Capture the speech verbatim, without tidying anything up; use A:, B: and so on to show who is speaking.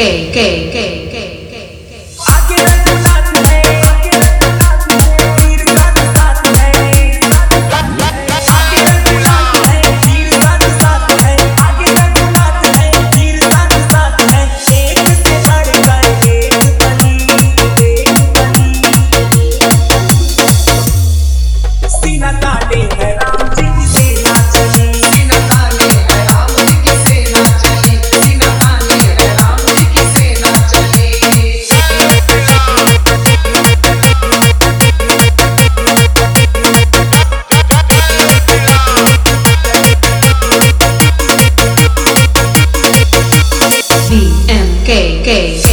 A: K K K K
B: आगे रघुनाथ है, आगे रघुनाथ है, वीर साथ साथ है। आगे रघुनाथ है, वीर साथ साथ है। आगे रघुनाथ है, वीर साथ साथ है। एक से बढ़कर एक बनी, एक बनी। सीना ताले है राम जी की सेना चली, सीना ताले है राम जी की सेना चली, सीना ताले है राम जी की सेना चली।
A: B M K K